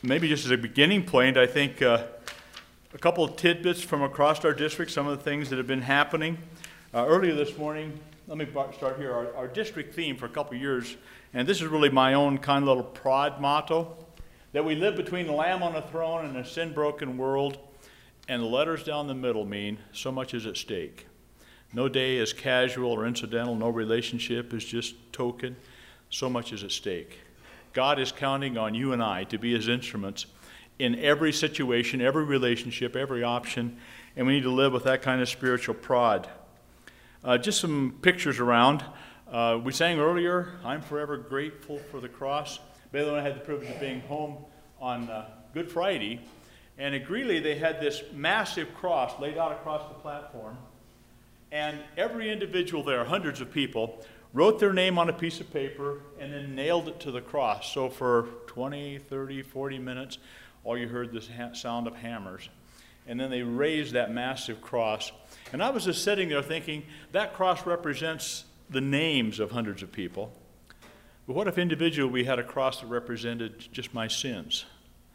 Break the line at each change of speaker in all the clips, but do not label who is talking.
maybe just as a beginning point, I think a couple of tidbits from across our district, some of the things that have been happening. Earlier this morning, let me start here, our district theme for a couple of years, and this is really my own kind of little prod motto, that we live between the Lamb on the throne and a sin-broken world, and the letters down the middle mean so much is at stake. No day is casual or incidental, no relationship is just token, so much is at stake. God is counting on you and I to be his instruments in every situation, every relationship, every option, and we need to live with that kind of spiritual prod. Just some pictures around. We sang earlier, I'm forever grateful for the cross. Baylor and I had the privilege of being home on Good Friday, and at Greeley they had this massive cross laid out across the platform, and every individual there, hundreds of people, wrote their name on a piece of paper and then nailed it to the cross. So for 20, 30, 40 minutes, all you heard was the sound of hammers. And then they raised that massive cross. And I was just sitting there thinking, that cross represents the names of hundreds of people. But what if individually we had a cross that represented just my sins?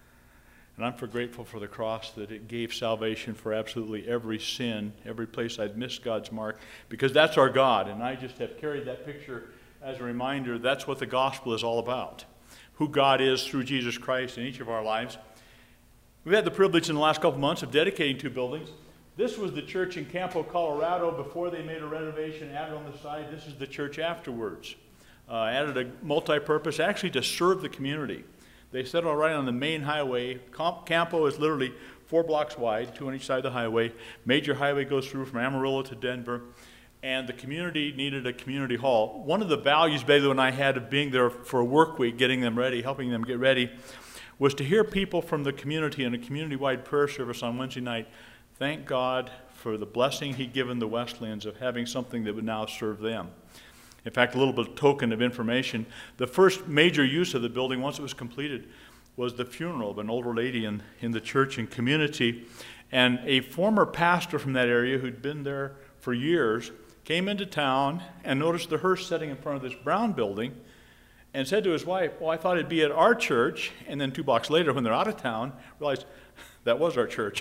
And I'm grateful for the cross, that it gave salvation for absolutely every sin, every place I'd missed God's mark, because that's our God. And I just have carried that picture as a reminder. That's what the gospel is all about, who God is through Jesus Christ in each of our lives. We've had the privilege in the last couple of months of dedicating 2 buildings. This was the church in Campo, Colorado, before they made a renovation, added on the side. This is the church afterwards. Added a multi-purpose, actually to serve the community. They settled right on the main highway. Campo is literally 4 blocks wide, 2 on each side of the highway. Major highway goes through from Amarillo to Denver. And the community needed a community hall. One of the values Baylor and I had of being there for a work week, getting them ready, helping them get ready, was to hear people from the community in a community-wide prayer service on Wednesday night thank God for the blessing he'd given the Wesleyans of having something that would now serve them. In fact, a little bit of token of information, the first major use of the building, once it was completed, was the funeral of an older lady in the church and community. And a former pastor from that area who'd been there for years came into town and noticed the hearse sitting in front of this brown building and said to his wife, well, I thought it'd be at our church. And then 2 blocks later, when they're out of town, realized that was our church.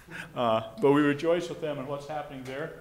But we rejoice with them and what's happening there.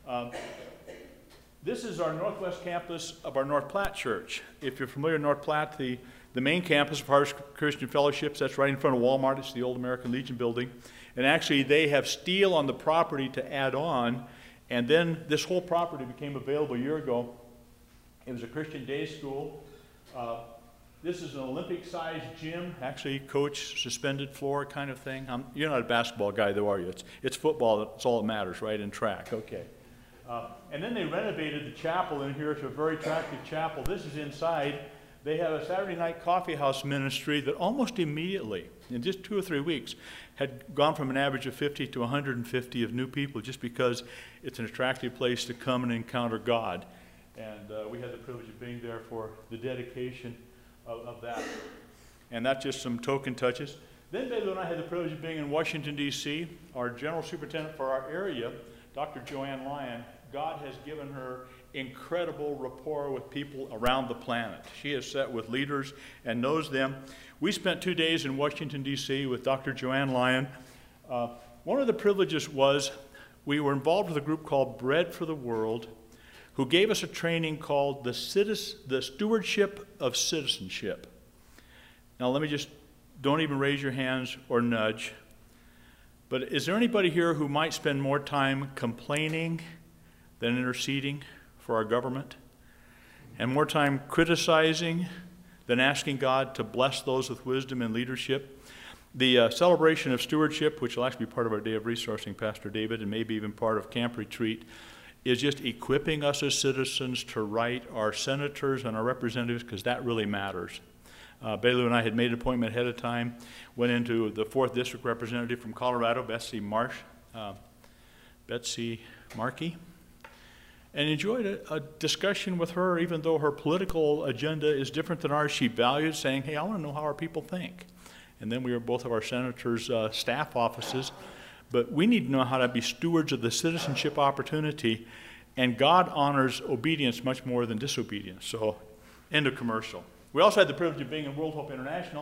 This is our Northwest campus of our North Platte Church. If you're familiar with North Platte, the main campus of Harvest Christian Fellowships, that's right in front of Walmart. It's the old American Legion building. And actually, they have steel on the property to add on. And then this whole property became available a year ago. It was a Christian day school. This is an Olympic-sized gym, actually coach suspended floor kind of thing. You're not a basketball guy, though, are you? It's football. That's all that matters, right? And track. Okay. And then they renovated the chapel in here to a very attractive chapel. This is inside. They have a Saturday night coffee house ministry that almost immediately, in just 2 or 3 weeks, had gone from an average of 50 to 150 of new people just because it's an attractive place to come and encounter God. And we had the privilege of being there for the dedication of that. And that's just some token touches. Then Baylor and I had the privilege of being in Washington, D.C. Our general superintendent for our area, Dr. Joanne Lyon, God has given her incredible rapport with people around the planet. She has sat with leaders and knows them. We spent 2 days in Washington, D.C. with Dr. Joanne Lyon. One of the privileges was we were involved with a group called Bread for the World, who gave us a training called the Stewardship of Citizenship. Now let me just, don't even raise your hands or nudge, but is there anybody here who might spend more time complaining than interceding for our government? And more time criticizing than asking God to bless those with wisdom and leadership? The celebration of stewardship, which will actually be part of our day of resourcing, Pastor David, and maybe even part of Camp Retreat, is just equipping us as citizens to write our senators and our representatives, because that really matters. Baylor and I had made an appointment ahead of time, went into the 4th District representative from Colorado, Betsy Markey, and enjoyed a discussion with her. Even though her political agenda is different than ours, she valued saying, hey, I want to know how our people think. And then we were both of our senators' staff offices. But we need to know how to be stewards of the citizenship opportunity, and God honors obedience much more than disobedience. So, end of commercial. We also had the privilege of being in World Hope International.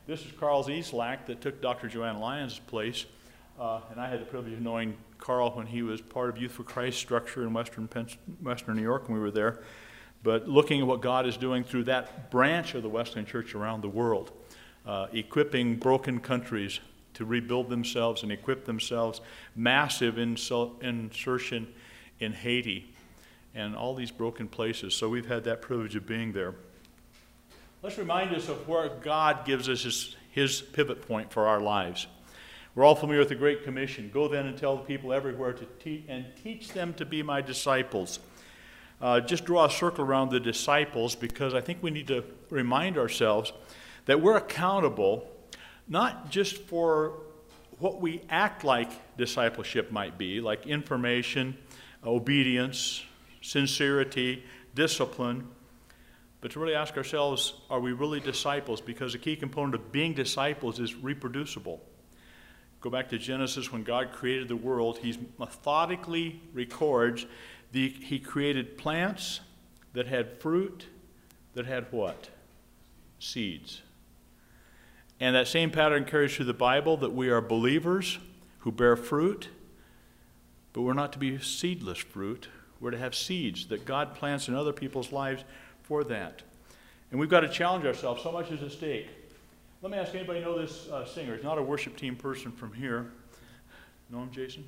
This is Carl Zieslak that took Dr. Joanne Lyons' place. And I had the privilege of knowing Carl when he was part of Youth for Christ structure in Western New York when we were there. But looking at what God is doing through that branch of the Wesleyan Church around the world, equipping broken countries to rebuild themselves and equip themselves, massive insertion in Haiti and all these broken places. So we've had that privilege of being there. Let's remind us of where God gives us his pivot point for our lives. We're all familiar with the Great Commission. Go then and tell the people everywhere to teach them to be my disciples. Just draw a circle around the disciples, because I think we need to remind ourselves that we're accountable not just for what we act like discipleship might be, like information, obedience, sincerity, discipline, but to really ask ourselves, are we really disciples? Because a key component of being disciples is reproducible. Go back to Genesis. When God created the world, he methodically records he created plants that had fruit, that had what? Seeds. And that same pattern carries through the Bible, that we are believers who bear fruit, but we're not to be seedless fruit. We're to have seeds that God plants in other people's lives for that. And we've got to challenge ourselves. So much is at stake. Let me ask, anybody know this singer? He's not a worship team person from here. Know him, Jason?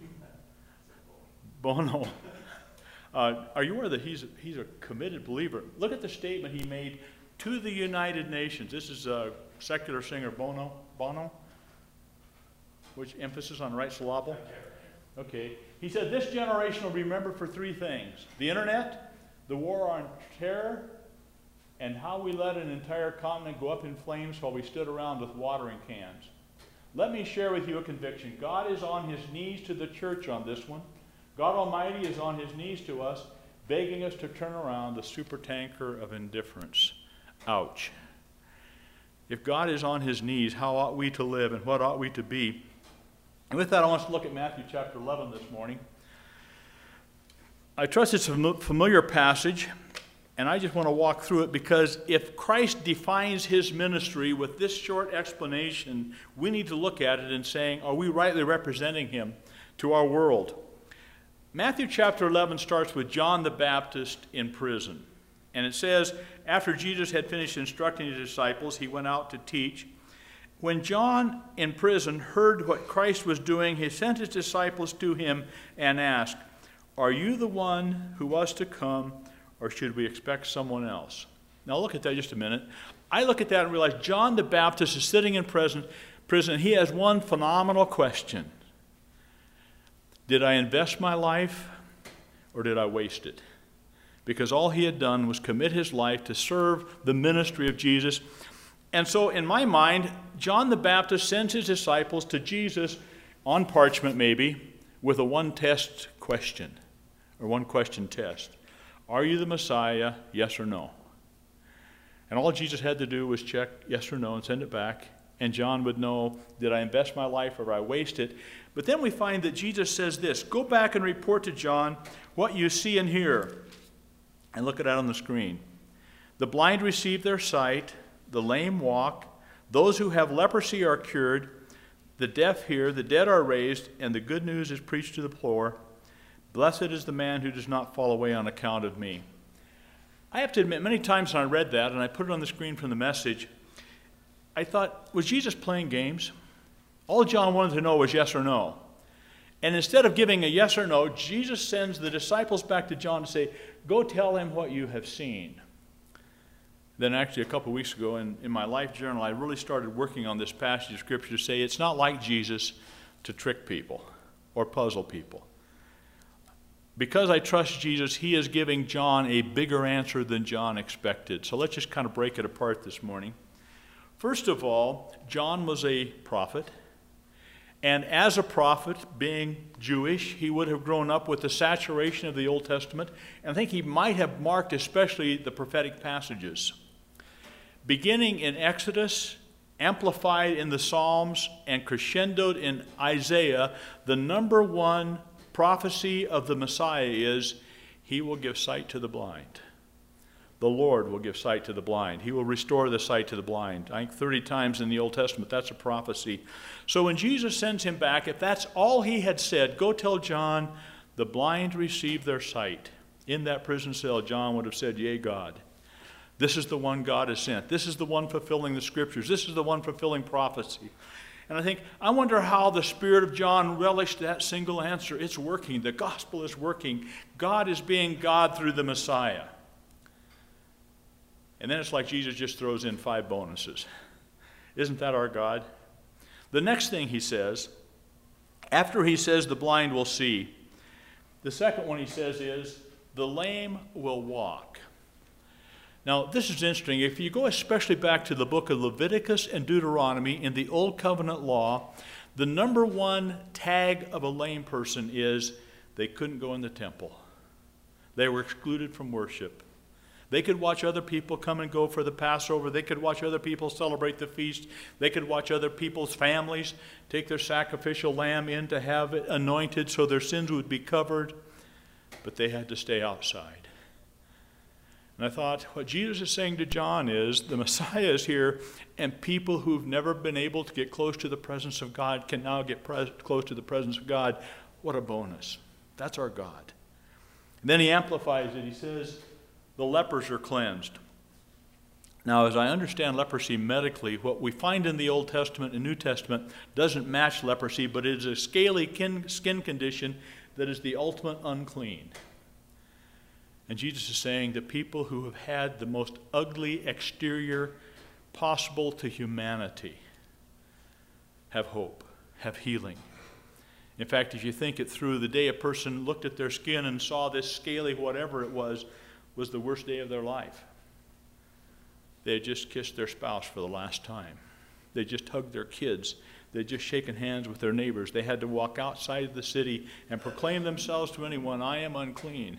Bono. Are you aware that he's a committed believer? Look at the statement he made to the United Nations. This is a secular singer, Bono, which emphasis on right syllable. Okay. He said, this generation will be remembered for three things: the internet, the war on terror, and how we let an entire continent go up in flames while we stood around with watering cans. Let me share with you a conviction. God is on his knees to the church on this one. God Almighty is on his knees to us, begging us to turn around the supertanker of indifference. Ouch. If God is on his knees, how ought we to live and what ought we to be? And with that, I want us to look at Matthew chapter 11 this morning. I trust it's a familiar passage, and I just want to walk through it, because if Christ defines his ministry with this short explanation, we need to look at it and saying, are we rightly representing him to our world? Matthew chapter 11 starts with John the Baptist in prison. And it says, after Jesus had finished instructing his disciples, he went out to teach. When John in prison heard what Christ was doing, he sent his disciples to him and asked, are you the one who was to come, or should we expect someone else? Now look at that just a minute. I look at that and realize John the Baptist is sitting in prison, and he has one phenomenal question. Did I invest my life, or did I waste it? Because all he had done was commit his life to serve the ministry of Jesus. And so in my mind, John the Baptist sends his disciples to Jesus on parchment maybe with a one-test question, or one-question test. Are you the Messiah, yes or no? And all Jesus had to do was check yes or no and send it back. And John would know, did I invest my life or I waste it? But then we find that Jesus says this, go back and report to John what you see and hear. And look at that on the screen. The blind receive their sight, the lame walk, those who have leprosy are cured, the deaf hear, the dead are raised, and the good news is preached to the poor. Blessed is the man who does not fall away on account of me. I have to admit, many times when I read that, and I put it on the screen from the message, I thought, was Jesus playing games? All John wanted to know was yes or no. And instead of giving a yes or no, Jesus sends the disciples back to John to say, go tell him what you have seen. Then actually a couple of weeks ago in my life journal, I really started working on this passage of Scripture to say it's not like Jesus to trick people or puzzle people. Because I trust Jesus, he is giving John a bigger answer than John expected. So let's just kind of break it apart this morning. First of all, John was a prophet. And as a prophet, being Jewish, he would have grown up with the saturation of the Old Testament. And I think he might have marked especially the prophetic passages. Beginning in Exodus, amplified in the Psalms, and crescendoed in Isaiah, the number one prophecy of the Messiah is, he will give sight to the blind. The Lord will give sight to the blind. He will restore the sight to the blind. I think 30 times in the Old Testament, that's a prophecy. So when Jesus sends him back, if that's all he had said, go tell John, the blind receive their sight. In that prison cell, John would have said, yea, God. This is the one God has sent. This is the one fulfilling the Scriptures. This is the one fulfilling prophecy. And I wonder how the Spirit of John relished that single answer. It's working. The gospel is working. God is being God through the Messiah. And then it's like Jesus just throws in 5 bonuses. Isn't that our God? The next thing he says, after he says the blind will see, the second one he says is, the lame will walk. Now, this is interesting. If you go especially back to the book of Leviticus and Deuteronomy in the Old Covenant law, the number one tag of a lame person is they couldn't go in the temple. They were excluded from worship. They could watch other people come and go for the Passover. They could watch other people celebrate the feast. They could watch other people's families take their sacrificial lamb in to have it anointed so their sins would be covered. But they had to stay outside. And I thought, what Jesus is saying to John is, the Messiah is here, and people who've never been able to get close to the presence of God can now get close to the presence of God. What a bonus. That's our God. And then he amplifies it. He says, the lepers are cleansed. Now, as I understand leprosy medically, what we find in the Old Testament and New Testament doesn't match leprosy, but it is a scaly skin condition that is the ultimate unclean. And Jesus is saying that people who have had the most ugly exterior possible to humanity have hope, have healing. In fact, if you think it through, the day a person looked at their skin and saw this scaly whatever it was the worst day of their life. They had just kissed their spouse for the last time. They just hugged their kids. They had just shaken hands with their neighbors. They had to walk outside of the city and proclaim themselves to anyone, I am unclean.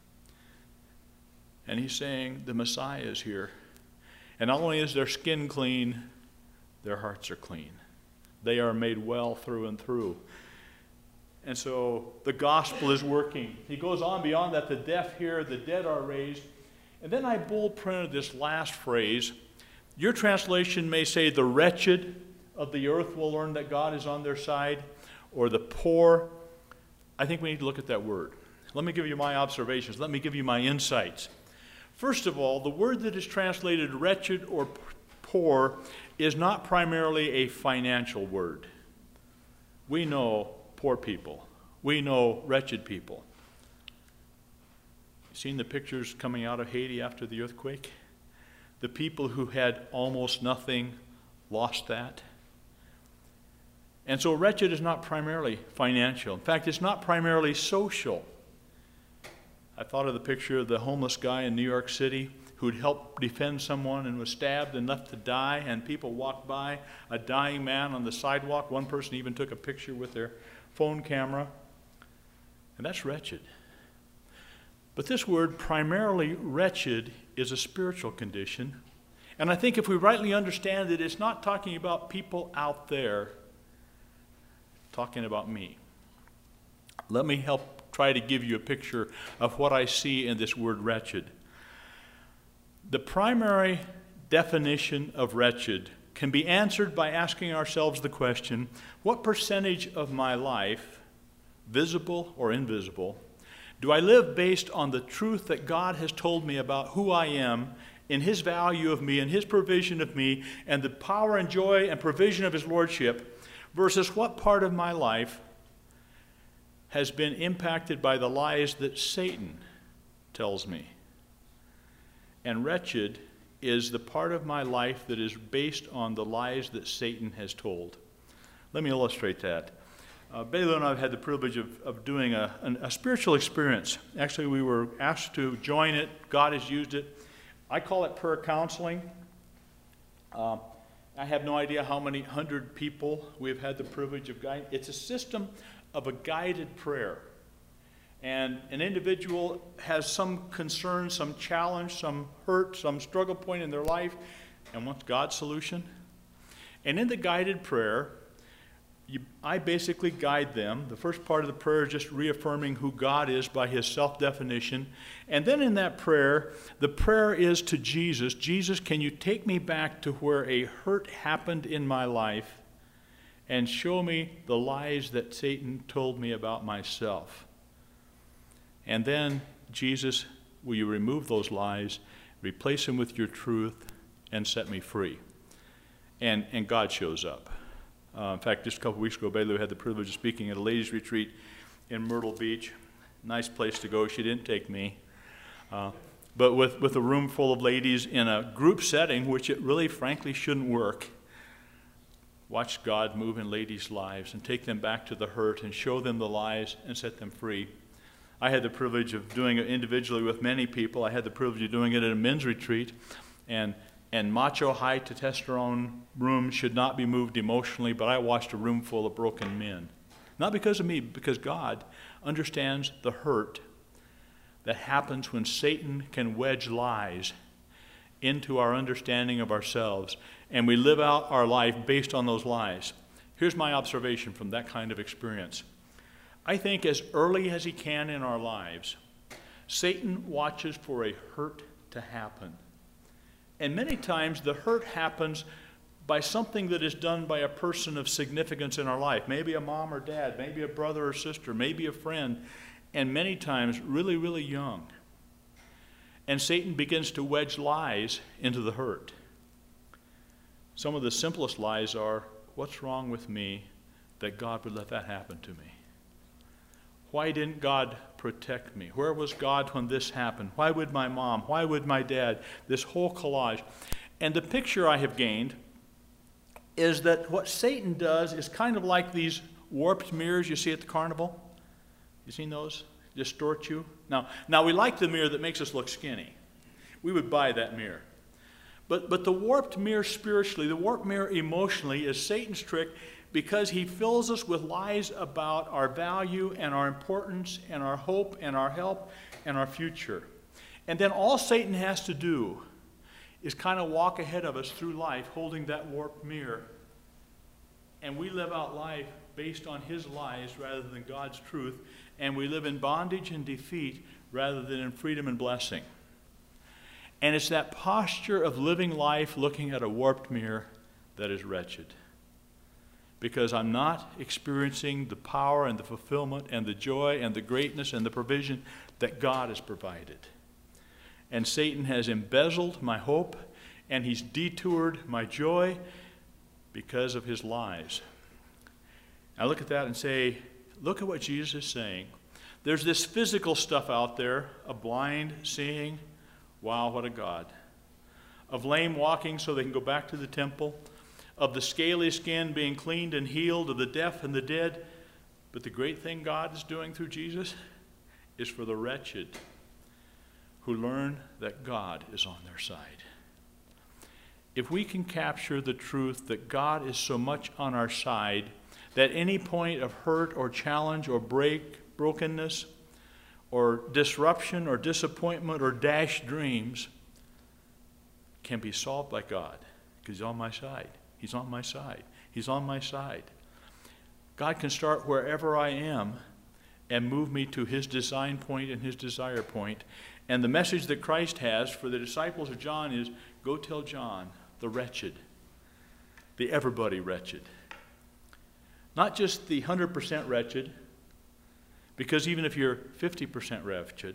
And he's saying the Messiah is here. And not only is their skin clean, their hearts are clean. They are made well through and through. And so the gospel is working. He goes on beyond that. The deaf hear, the dead are raised. And then I bold printed this last phrase. Your translation may say the wretched of the earth will learn that God is on their side, or the poor. I think we need to look at that word. Let me give you my observations. Let me give you my insights. First of all, the word that is translated wretched or poor is not primarily a financial word. We know poor people. We know wretched people. You seen the pictures coming out of Haiti after the earthquake? The people who had almost nothing lost that. And so wretched is not primarily financial. In fact, it's not primarily social. I thought of the picture of the homeless guy in New York City who'd helped defend someone and was stabbed and left to die, and people walked by, a dying man on the sidewalk. One person even took a picture with their phone camera. And that's wretched. But this word, primarily wretched, is a spiritual condition. And I think if we rightly understand it, it's not talking about people out there, talking about me. Let me help try to give you a picture of what I see in this word wretched. The primary definition of wretched can be answered by asking ourselves the question, what percentage of my life, visible or invisible, do I live based on the truth that God has told me about who I am, in His value of me, and His provision of me, and the power and joy and provision of His Lordship, versus what part of my life has been impacted by the lies that Satan tells me? And wretched is the part of my life that is based on the lies that Satan has told. Let me illustrate that. Baylor and I have had the privilege of doing a spiritual experience. Actually, we were asked to join it. God has used it. I call it prayer counseling. I have no idea how many hundred people we've had the privilege of guiding. It's a system of a guided prayer. And an individual has some concern, some challenge, some hurt, some struggle point in their life, and wants God's solution. And in the guided prayer, I basically guide them. The first part of the prayer is just reaffirming who God is by his self-definition. And then in that prayer, the prayer is to Jesus. Jesus, can you take me back to where a hurt happened in my life and show me the lies that Satan told me about myself? And then, Jesus, will you remove those lies, replace them with your truth, and set me free? And God shows up. In fact, just a couple weeks ago, Bailey had the privilege of speaking at a ladies' retreat in Myrtle Beach. Nice place to go. She didn't take me. But with a room full of ladies in a group setting, which it really, frankly, shouldn't work, watch God move in ladies' lives and take them back to the hurt and show them the lies and set them free. I had the privilege of doing it individually with many people. I had the privilege of doing it at a men's retreat, and macho, high testosterone rooms should not be moved emotionally, but I watched a room full of broken men. Not because of me, but because God understands the hurt that happens when Satan can wedge lies into our understanding of ourselves, and we live out our life based on those lies. Here's my observation from that kind of experience. I think as early as he can in our lives, Satan watches for a hurt to happen. And many times the hurt happens by something that is done by a person of significance in our life. Maybe a mom or dad, maybe a brother or sister, maybe a friend, and many times really, really young. And Satan begins to wedge lies into the hurt. Some of the simplest lies are, what's wrong with me that God would let that happen to me? Why didn't God protect me? Where was God when this happened? Why would my mom? Why would my dad? This whole collage. And the picture I have gained is that what Satan does is kind of like these warped mirrors you see at the carnival. You seen those? Distort you. Now we like the mirror that makes us look skinny. We would buy that mirror. But the warped mirror spiritually, the warped mirror emotionally is Satan's trick, because he fills us with lies about our value and our importance and our hope and our help and our future. And then all Satan has to do is kind of walk ahead of us through life holding that warped mirror. And we live out life based on his lies rather than God's truth. And we live in bondage and defeat rather than in freedom and blessing. And it's that posture of living life looking at a warped mirror that is wretched. Because I'm not experiencing the power and the fulfillment and the joy and the greatness and the provision that God has provided. And Satan has embezzled my hope, and he's detoured my joy because of his lies. I look at that and say, look at what Jesus is saying. There's this physical stuff out there, of blind seeing, wow, what a God. Of lame walking so they can go back to the temple. Of the scaly skin being cleaned and healed, of the deaf and the dead. But the great thing God is doing through Jesus is for the wretched who learn that God is on their side. If we can capture the truth that God is so much on our side that any point of hurt or challenge or brokenness or disruption or disappointment or dashed dreams can be solved by God, because he's on my side. He's on my side. He's on my side. God can start wherever I am and move me to his design point and his desire point. And the message that Christ has for the disciples of John is, go tell John, the wretched, the everybody wretched. Not just the 100% wretched, because even if you're 50% wretched,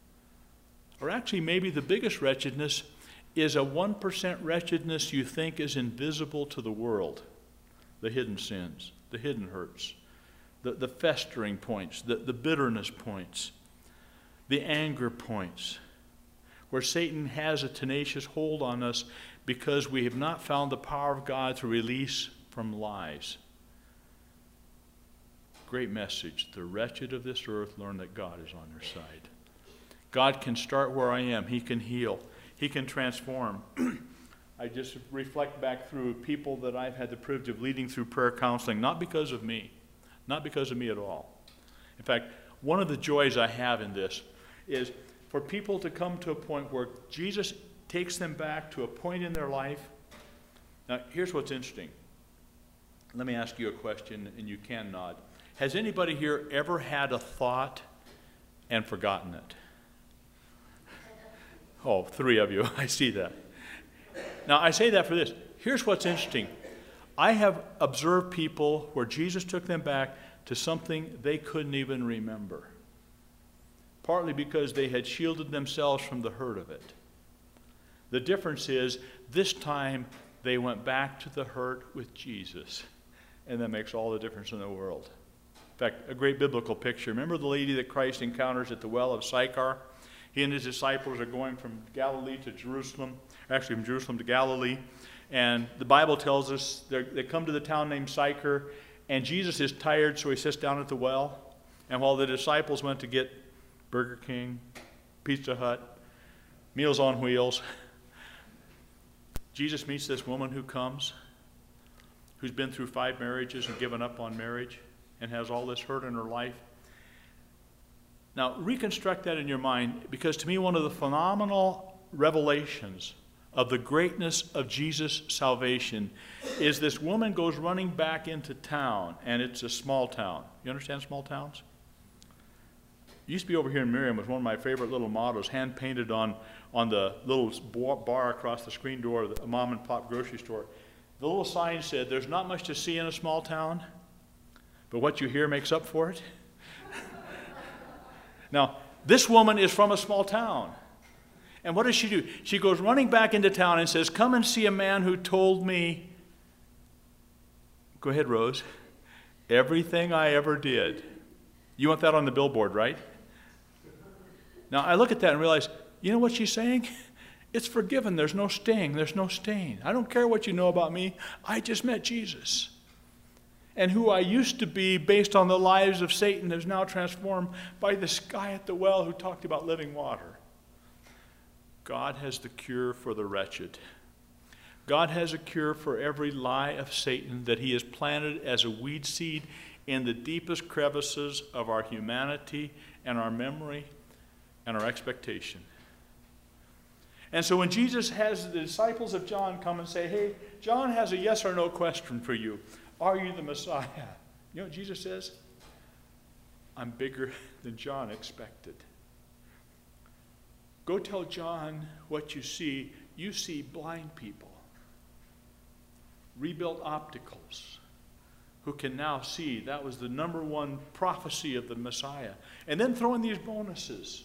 or actually maybe the biggest wretchedness is a 1% wretchedness you think is invisible to the world. The hidden sins, the hidden hurts, the festering points, the bitterness points, the anger points, where Satan has a tenacious hold on us because we have not found the power of God to release from lies. Great message. The wretched of this earth learn that God is on their side. God can start where I am. He can heal. He can transform. I just reflect back through people that I've had the privilege of leading through prayer counseling, not because of me at all. In fact, one of the joys I have in this is for people to come to a point where Jesus takes them back to a point in their life. Now, here's what's interesting. Let me ask you a question, and you can nod. Has anybody here ever had a thought and forgotten it? Oh, 3 of you. I see that. Now, I say that for this. Here's what's interesting. I have observed people where Jesus took them back to something they couldn't even remember, partly because they had shielded themselves from the hurt of it. The difference is, this time they went back to the hurt with Jesus, and that makes all the difference in the world. In fact, a great biblical picture. Remember the lady that Christ encounters at the well of Sychar? He and his disciples are going from Galilee to Jerusalem, actually from Jerusalem to Galilee, and the Bible tells us they come to the town named Sychar, and Jesus is tired, so he sits down at the well, and while the disciples went to get Burger King, Pizza Hut, Meals on Wheels, Jesus meets this woman who comes, who's been through 5 marriages and given up on marriage and has all this hurt in her life. Now, reconstruct that in your mind, because to me, one of the phenomenal revelations of the greatness of Jesus' salvation is this woman goes running back into town, and it's a small town. You understand small towns? It used to be over here in Miriam. It was one of my favorite little mottos, hand-painted on the little bar across the screen door of the mom-and-pop grocery store. The little sign said, "There's not much to see in a small town, but what you hear makes up for it." Now, this woman is from a small town. And what does she do? She goes running back into town and says, "Come and see a man who told me," go ahead, Rose, "everything I ever did." You want that on the billboard, right? Now, I look at that and realize, you know what she's saying? It's forgiven. There's no sting. There's no stain. I don't care what you know about me. I just met Jesus. And who I used to be based on the lives of Satan is now transformed by this guy at the well who talked about living water. God has the cure for the wretched. God has a cure for every lie of Satan that he has planted as a weed seed in the deepest crevices of our humanity and our memory and our expectation. And so when Jesus has the disciples of John come and say, "Hey, John has a yes or no question for you. Are you the Messiah?" You know what Jesus says? "I'm bigger than John expected. Go tell John what you see. You see blind people, rebuilt opticals, who can now see." That was the number one prophecy of the Messiah. And then throw in these bonuses.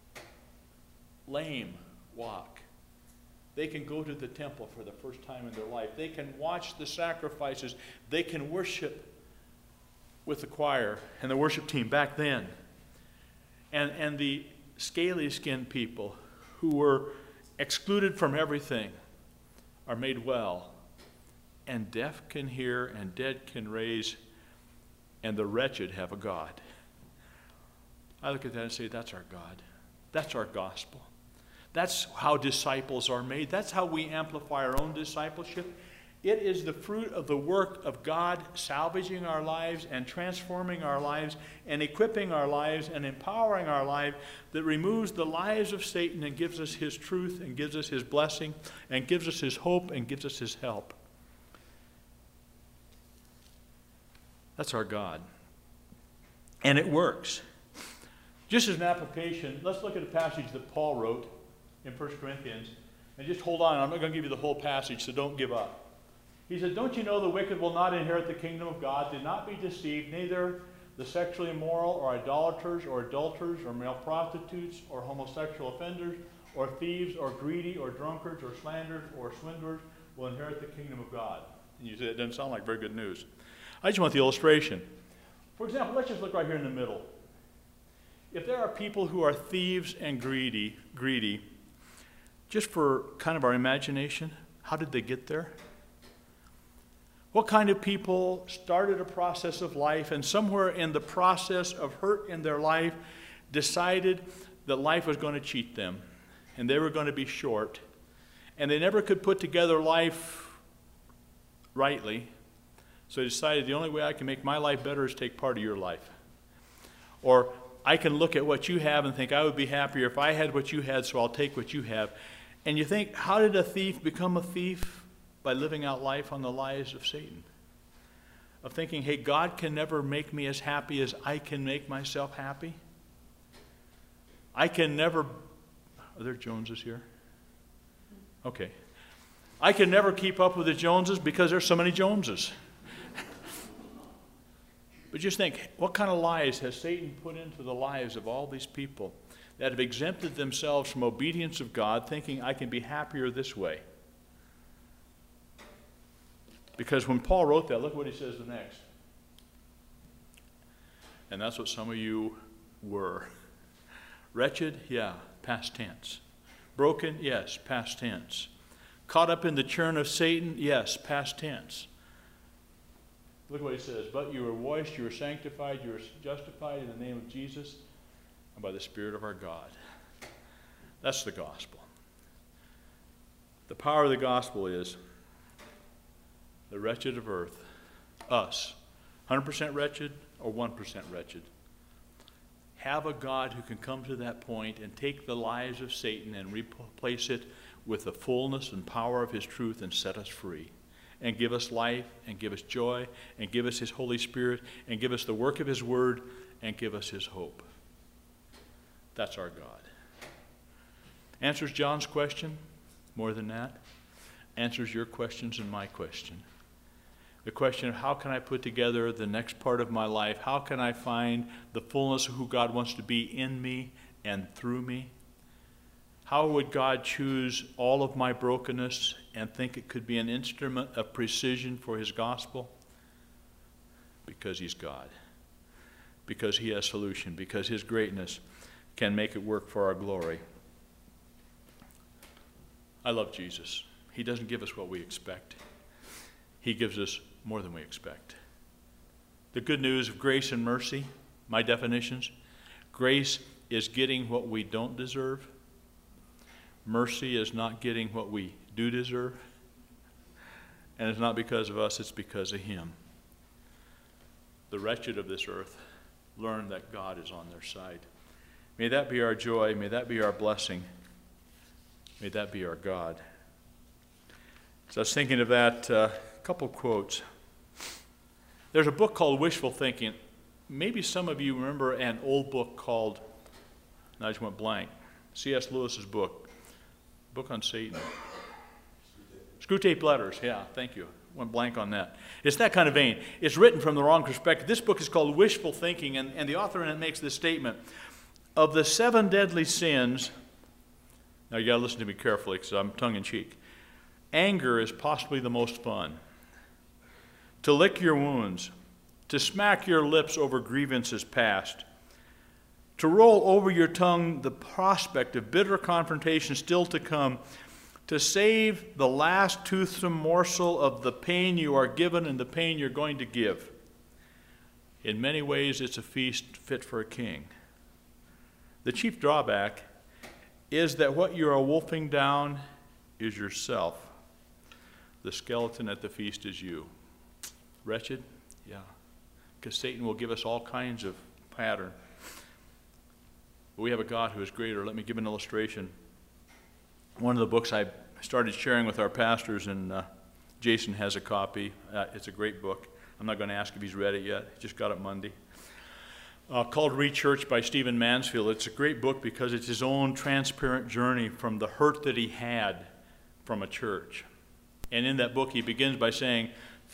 Lame walk. They can go to the temple for the first time in their life. They can watch the sacrifices. They can worship with the choir and the worship team back then. And the scaly-skinned people who were excluded from everything are made well. And deaf can hear, and dead can raise, and the wretched have a God. I look at that and say, that's our God. That's our gospel. That's how disciples are made. That's how we amplify our own discipleship. It is the fruit of the work of God salvaging our lives and transforming our lives and equipping our lives and empowering our life that removes the lies of Satan and gives us his truth and gives us his blessing and gives us his hope and gives us his help. That's our God. And it works. Just as an application, let's look at a passage that Paul wrote in 1 Corinthians. And just hold on, I'm not going to give you the whole passage, so don't give up. He said, "Don't you know the wicked will not inherit the kingdom of God? Do not be deceived, neither the sexually immoral or idolaters or adulterers or male prostitutes or homosexual offenders or thieves or greedy or drunkards or slanderers or swindlers will inherit the kingdom of God." And you say, it doesn't sound like very good news. I just want the illustration. For example, let's just look right here in the middle. If there are people who are thieves and greedy, just for kind of our imagination, how did they get there? What kind of people started a process of life and somewhere in the process of hurt in their life decided that life was going to cheat them and they were going to be short and they never could put together life rightly, so they decided the only way I can make my life better is take part of your life. Or I can look at what you have and think I would be happier if I had what you had, so I'll take what you have. And you think, how did a thief become a thief? By living out life on the lies of Satan. of thinking, hey, God can never make me as happy as I can make myself happy? I can never... Are there Joneses here? Okay. I can never keep up with the Joneses because there's so many Joneses. But just think, what kind of lies has Satan put into the lives of all these people that have exempted themselves from obedience of God, thinking I can be happier this way? Because when Paul wrote that, look what he says the next. And that's what some of you were. Wretched, yeah, past tense. Broken, yes, past tense. Caught up in the churn of Satan, yes, past tense. Look what he says. But you were washed, you were sanctified, you were justified in the name of Jesus and by the Spirit of our God. That's the gospel. The power of the gospel is the wretched of earth, us, 100% wretched or 1% wretched, have a God who can come to that point and take the lies of Satan and replace it with the fullness and power of his truth and set us free and give us life and give us joy and give us his Holy Spirit and give us the work of his word and give us his hope. That's our God. Answers John's question, more than that, answers your questions and my question. The question of how can I put together the next part of my life? How can I find the fullness of who God wants to be in me and through me? How would God choose all of my brokenness and think it could be an instrument of precision for his gospel? Because he's God. Because he has solution. Because his greatness can make it work for our glory. I love Jesus. He doesn't give us what we expect. He gives us more than we expect. The good news of grace and mercy, my definitions, grace is getting what we don't deserve. Mercy is not getting what we do deserve. And it's not because of us, it's because of him. The wretched of this earth learn that God is on their side. May that be our joy. May that be our blessing. May that be our God. So I was thinking of that, a couple quotes. There's a book called Wishful Thinking. Maybe some of you remember an old book called, I just went blank, C.S. Lewis's book on Satan. Screwtape Letters, yeah, thank you. Went blank on that. It's that kind of vein. It's written from the wrong perspective. This book is called Wishful Thinking, and the author in it makes this statement. Of the 7 deadly sins, now you got to listen to me carefully because I'm tongue-in-cheek. Anger is possibly the most fun. To lick your wounds, to smack your lips over grievances past, to roll over your tongue the prospect of bitter confrontation still to come, to save the last toothsome morsel of the pain you are given and the pain you're going to give. In many ways, it's a feast fit for a king. The chief drawback is that what you are wolfing down is yourself. The skeleton at the feast is you. Wretched? Yeah. Because Satan will give us all kinds of pattern. But we have a God who is greater. Let me give an illustration. One of the books I started sharing with our pastors, and Jason has a copy. It's a great book. I'm not going to ask if he's read it yet. He just got it Monday. Called Rechurch by Stephen Mansfield. It's a great book because it's his own transparent journey from the hurt that he had from a church. And in that book he begins by saying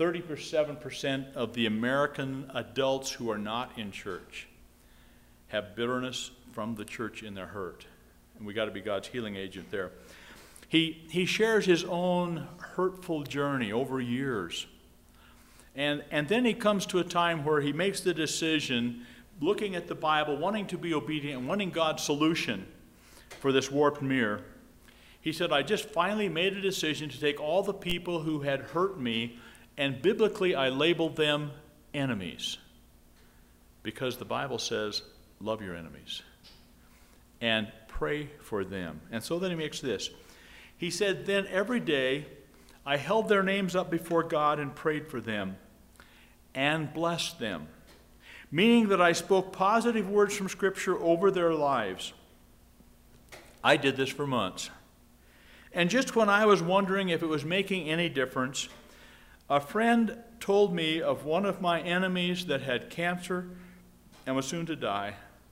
37% of the American adults who are not in church have bitterness from the church in their hurt. And we got to be God's healing agent there. He shares his own hurtful journey over years. And then he comes to a time where he makes the decision, looking at the Bible, wanting to be obedient, and wanting God's solution for this warped mirror. He said, I just finally made a decision to take all the people who had hurt me, and biblically I labeled them enemies. Because the Bible says, love your enemies and pray for them. And so then he makes this. He said, then every day I held their names up before God and prayed for them and blessed them, meaning that I spoke positive words from Scripture over their lives. I did this for months. And just when I was wondering if it was making any difference, a friend told me of one of my enemies that had cancer and was soon to die,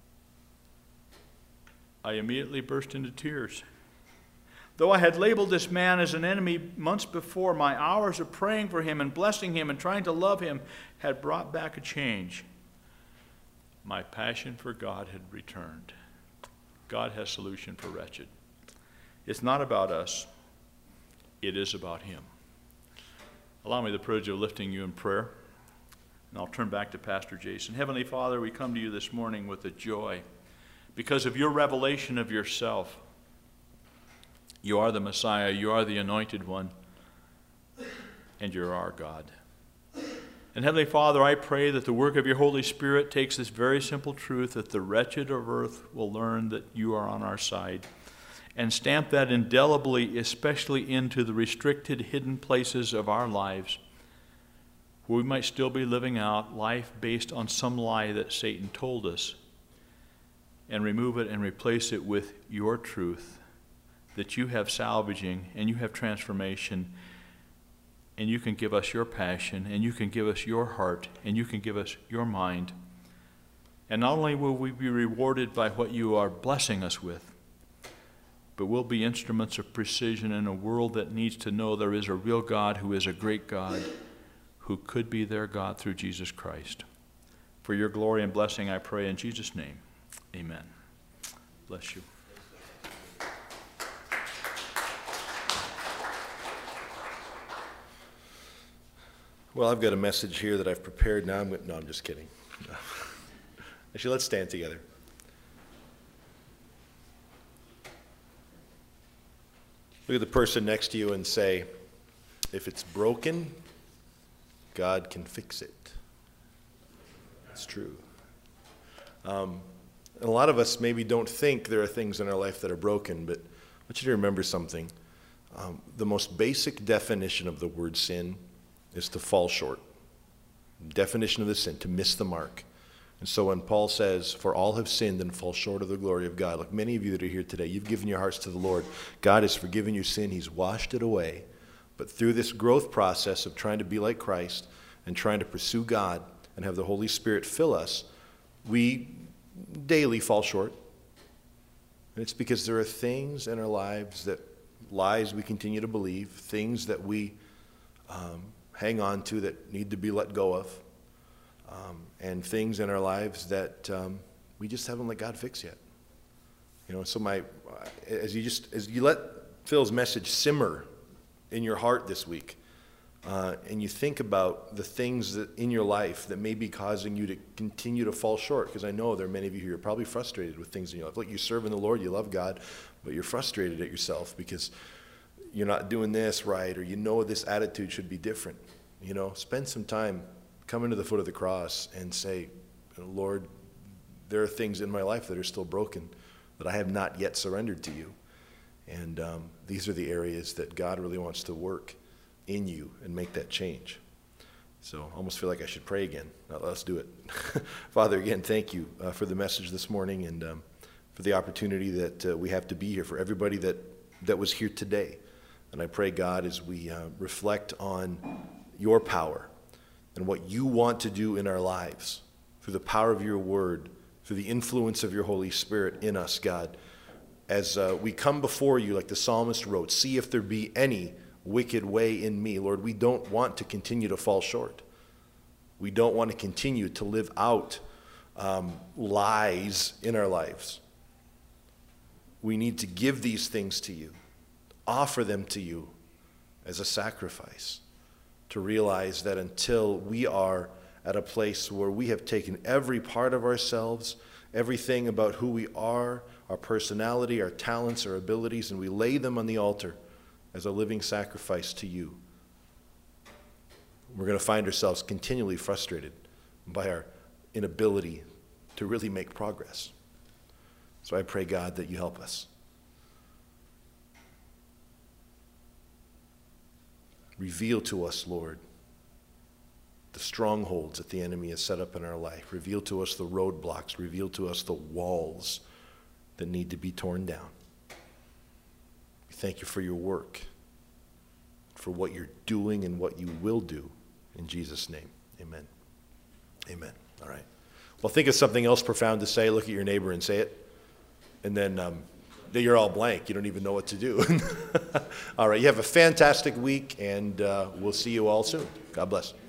I immediately burst into tears. Though I had labeled this man as an enemy months before, my hours of praying for him and blessing him and trying to love him had brought back a change. My passion for God had returned. God has solution for wretched. It's not about us. It is about him. Allow me the privilege of lifting you in prayer, and I'll turn back to Pastor Jason. Heavenly Father, we come to you this morning with a joy because of your revelation of yourself. You are the Messiah, you are the Anointed One, and you're our God. And Heavenly Father, I pray that the work of your Holy Spirit takes this very simple truth that the wretched of earth will learn that you are on our side, and stamp that indelibly, especially into the restricted, hidden places of our lives, where we might still be living out life based on some lie that Satan told us, and remove it and replace it with your truth, that you have salvaging and you have transformation, and you can give us your passion, and you can give us your heart, and you can give us your mind. And not only will we be rewarded by what you are blessing us with, but we'll be instruments of precision in a world that needs to know there is a real God who is a great God, who could be their God through Jesus Christ. For your glory and blessing, I pray in Jesus' name. Amen. Bless you.
Well, I've got a message here that I've prepared now. I'm just kidding. Actually, let's stand together. Look at the person next to you and say, if it's broken, God can fix it. It's true. And a lot of us maybe don't think there are things in our life that are broken, but I want you to remember something. The most basic definition of the word sin is to fall short. Definition of the sin, to miss the mark. And so when Paul says, for all have sinned and fall short of the glory of God, like many of you that are here today, you've given your hearts to the Lord. God has forgiven your sin. He's washed it away. But through this growth process of trying to be like Christ and trying to pursue God and have the Holy Spirit fill us, we daily fall short. And it's because there are things in our lives that lies we continue to believe, things that we hang on to that need to be let go of, and things in our lives that we just haven't let God fix yet. You know, so as you let Phil's message simmer in your heart this week, and you think about the things that in your life that may be causing you to continue to fall short, because I know there are many of you who are probably frustrated with things in your life. Like, you serve in the Lord, you love God, but you're frustrated at yourself because you're not doing this right, or you know this attitude should be different. You know, spend some time coming to the foot of the cross and say, Lord, there are things in my life that are still broken that I have not yet surrendered to you. And these are the areas that God really wants to work in you and make that change. So I almost feel like I should pray again. Now, let's do it. Father, again, thank you for the message this morning, and for the opportunity that we have to be here, for everybody that was here today. And I pray, God, as we reflect on your power and what you want to do in our lives through the power of your word, through the influence of your Holy Spirit in us, God, as we come before you like the psalmist wrote, see if there be any wicked way in me. Lord, we don't want to continue to fall short. We don't want to continue to live out lies in our lives. We need to give these things to you, offer them to you as a sacrifice, to realize that until we are at a place where we have taken every part of ourselves, everything about who we are, our personality, our talents, our abilities, and we lay them on the altar as a living sacrifice to you, we're going to find ourselves continually frustrated by our inability to really make progress. So I pray, God, that you help us. Reveal to us, Lord, the strongholds that the enemy has set up in our life. Reveal to us the roadblocks. Reveal to us the walls that need to be torn down. We thank you for your work, for what you're doing and what you will do In Jesus' name, amen. Amen. All right. Well, think of something else profound to say. Look at your neighbor and say it. And then you're all blank. You don't even know what to do. All right. You have a fantastic week, and we'll see you all soon. God bless.